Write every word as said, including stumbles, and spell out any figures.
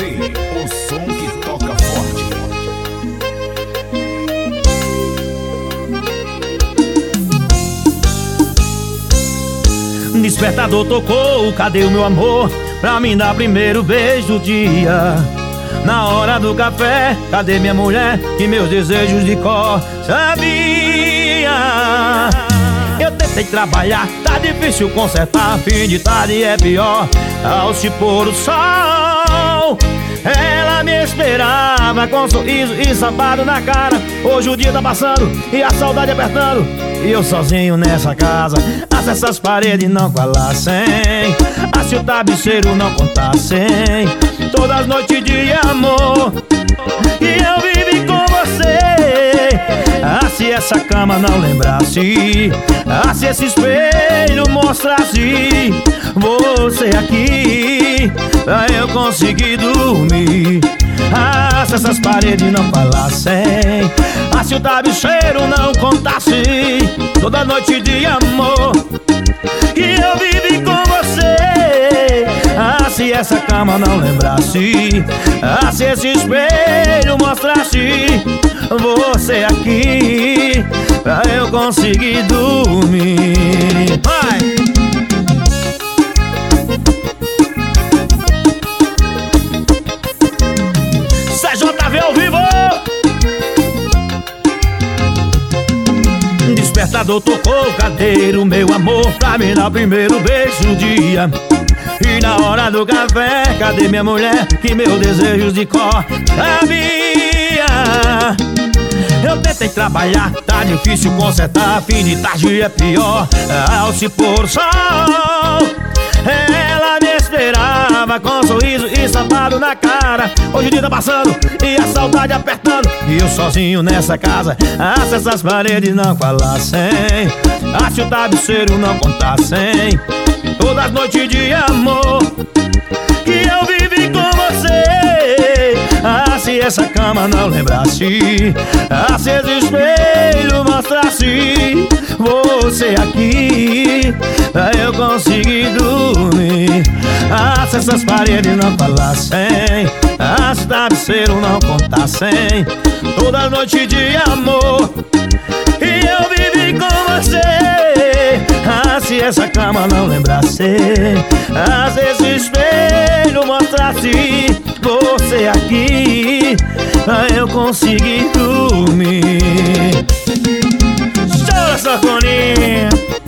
Z, o som que toca forte. Despertador tocou, cadê o meu amor? Pra mim dar primeiro beijo do dia. Na hora do café, cadê minha mulher? Que meus desejos de cor sabia. Eu tentei trabalhar, tá difícil consertar. Fim de tarde é pior, ao se pôr o sol. Ela me esperava com um sorriso e sapato na cara. Hoje o dia tá passando e a saudade apertando, e eu sozinho nessa casa. Ah, se essas paredes não falassem, ah, se o travesseiro não contassem todas as noites de amor que eu vivi com você. Ah, se essa cama não lembrasse, ah, se esse espelho mostrasse você aqui pra eu conseguir dormir. Ah, se essas paredes não falassem, ah, se o travesseiro não contasse toda noite de amor que eu vivi com você. Ah, se essa cama não lembrasse, ah, se esse espelho mostrasse você aqui pra eu conseguir dormir. Vai! C J V ao vivo! Despertador tocou, cadê o meu amor? Pra mim dar o primeiro beijo do dia. E na hora do café, cadê minha mulher? Que meus desejos de cor sabia. Eu tentei trabalhar, tá difícil consertar. Fim de tarde é pior, ao se pôr o sol. Ela me esperava com um sorriso e sapato na cara. Hoje o dia tá passando e a saudade apertando, e eu sozinho nessa casa. Ah, se essas paredes não falassem, ah, se o travesseiro não contassem todas as noites de amor que eu vivi com você. Ah, se essa cama não lembrasse, ah, se esse espelho mostrasse você aqui pra eu conseguir dormir. Ah, se essas paredes não falassem, ah, se o travesseiro não contassem toda noite de amor que eu vivi com você. Ah, se essa cama não lembrasse, ah, se esse espelho mostrasse você aqui pra eu conseguir dormir. Chora, saconinha.